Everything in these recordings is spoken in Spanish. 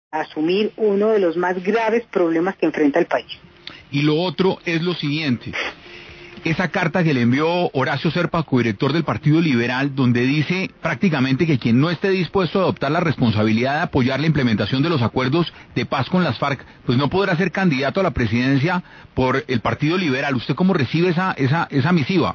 asumir uno de los más graves problemas que enfrenta el país. Y lo otro es lo siguiente. Esa carta que le envió Horacio Serpa, codirector del Partido Liberal, donde dice prácticamente que quien no esté dispuesto a adoptar la responsabilidad de apoyar la implementación de los acuerdos de paz con las FARC, pues no podrá ser candidato a la presidencia por el Partido Liberal. ¿Usted cómo recibe esa misiva?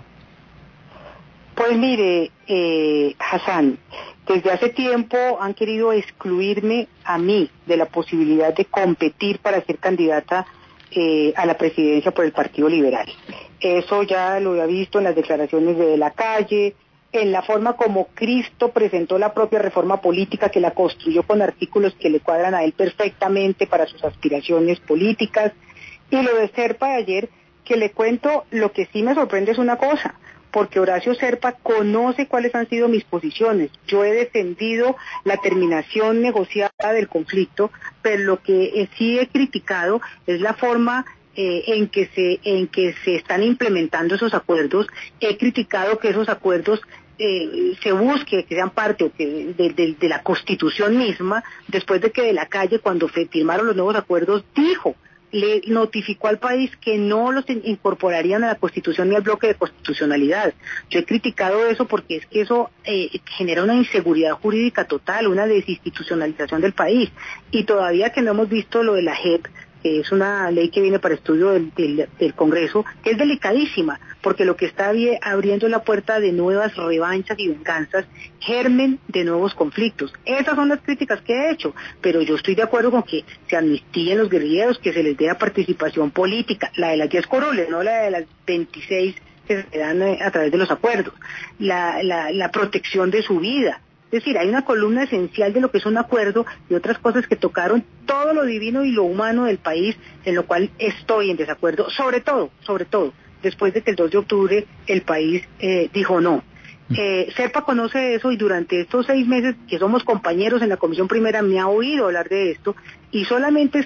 Pues mire, Hassan, desde hace tiempo han querido excluirme a mí de la posibilidad de competir para ser candidata a la presidencia por el Partido Liberal. Eso ya lo había visto en las declaraciones de la calle, en la forma como Cristo presentó la propia reforma política, que la construyó con artículos que le cuadran a él perfectamente para sus aspiraciones políticas, y lo de Serpa de ayer, que le cuento, lo que sí me sorprende es una cosa, porque Horacio Serpa conoce cuáles han sido mis posiciones. Yo he defendido la terminación negociada del conflicto, pero lo que sí he criticado es la forma en que se están implementando esos acuerdos. He criticado que esos acuerdos se busque que sean parte de la Constitución misma, después de que de la calle, cuando firmaron los nuevos acuerdos, le notificó al país que no los incorporarían a la Constitución ni al bloque de constitucionalidad. Yo he criticado eso porque es que eso genera una inseguridad jurídica total, una desinstitucionalización del país, y todavía que no hemos visto lo de la JEP, que es una ley que viene para estudio del Congreso, que es delicadísima, porque lo que está abriendo la puerta de nuevas revanchas y venganzas, germen de nuevos conflictos. Esas son las críticas que he hecho, pero yo estoy de acuerdo con que se amnistíen los guerrilleros, que se les dé la participación política, la de las 10 coroles, no la de las 26 que se dan a través de los acuerdos, la protección de su vida. Es decir, hay una columna esencial de lo que es un acuerdo y otras cosas que tocaron todo lo divino y lo humano del país, en lo cual estoy en desacuerdo, sobre todo, después de que el 2 de octubre el país dijo no. Serpa conoce eso y durante estos 6 meses que somos compañeros en la Comisión Primera me ha oído hablar de esto y solamente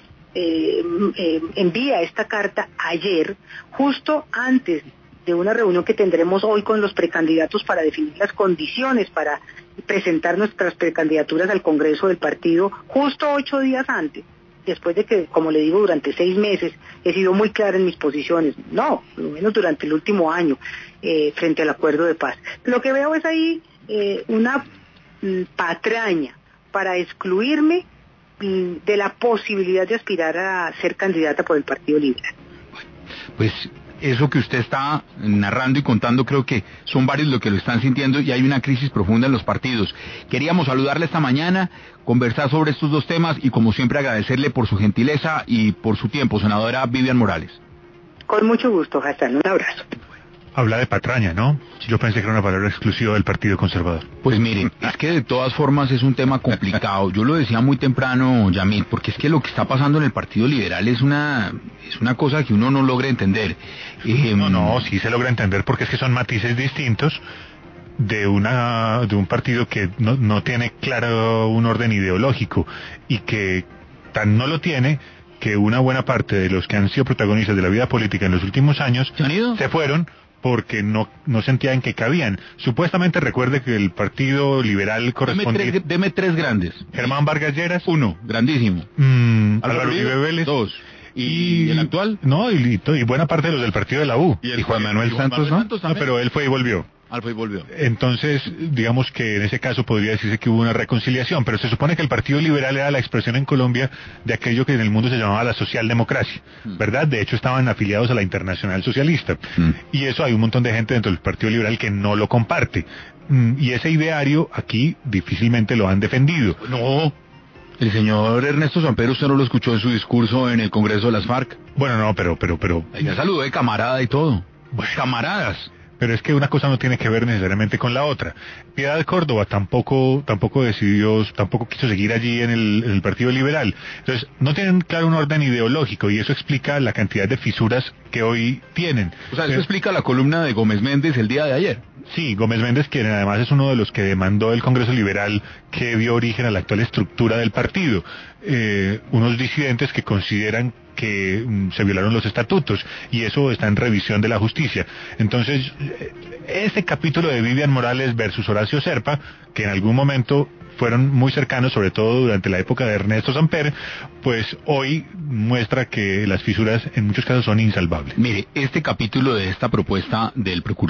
envía esta carta ayer, justo antes de una reunión que tendremos hoy con los precandidatos para definir las condiciones para presentar nuestras precandidaturas al Congreso del partido, justo 8 días antes, después de que, como le digo, durante 6 meses he sido muy clara en mis posiciones, no, por lo menos durante el último año, frente al acuerdo de paz. Lo que veo es ahí una patraña para excluirme de la posibilidad de aspirar a ser candidata por el Partido Liberal. Pues eso que usted está narrando y contando, creo que son varios los que lo están sintiendo y hay una crisis profunda en los partidos. Queríamos saludarle esta mañana, conversar sobre estos dos temas y como siempre agradecerle por su gentileza y por su tiempo, senadora Vivian Morales. Con mucho gusto, Hassan, un abrazo. Habla de patraña, ¿no? Yo pensé que era una palabra exclusiva del Partido Conservador. Pues miren, es que de todas formas es un tema complicado. Yo lo decía muy temprano, Yamil, porque es que lo que está pasando en el Partido Liberal es una cosa que uno no logra entender. No, sí se logra entender porque es que son matices distintos de un partido que no tiene claro un orden ideológico y que tan no lo tiene que una buena parte de los que han sido protagonistas de la vida política en los últimos años se fueron porque no sentían que cabían. Supuestamente recuerde que el Partido Liberal correspondía... Deme 3 grandes. Germán Vargas Lleras. 1, grandísimo. Álvaro Uribe Vélez. 2. ¿Y el actual? No, y buena parte de los del Partido de la U. Y Juan Manuel Santos, ¿no? No, pero él fue y volvió. Entonces, digamos que en ese caso podría decirse que hubo una reconciliación, pero se supone que el Partido Liberal era la expresión en Colombia de aquello que en el mundo se llamaba la socialdemocracia, ¿verdad? De hecho estaban afiliados a la Internacional Socialista, y eso hay un montón de gente dentro del Partido Liberal que no lo comparte, y ese ideario aquí difícilmente lo han defendido. No. El señor Ernesto Samper, ¿usted no lo escuchó en su discurso en el Congreso de las FARC? Bueno, no, pero... Ya saludó de camarada y todo. Bueno, camaradas. Pero es que una cosa no tiene que ver necesariamente con la otra. Piedad Córdoba tampoco quiso seguir allí en el Partido Liberal. Entonces, no tienen claro un orden ideológico y eso explica la cantidad de fisuras que hoy tienen. O sea, eso explica la columna de Gómez Méndez el día de ayer. Sí, Gómez Méndez, quien además es uno de los que demandó el Congreso Liberal que dio origen a la actual estructura del partido. Unos disidentes que consideran que se violaron los estatutos y eso está en revisión de la justicia. Entonces, ese capítulo de Vivian Morales versus Horacio Serpa, que en algún momento fueron muy cercanos, sobre todo durante la época de Ernesto Samper, pues hoy muestra que las fisuras en muchos casos son insalvables. Mire, este capítulo de esta propuesta del procurador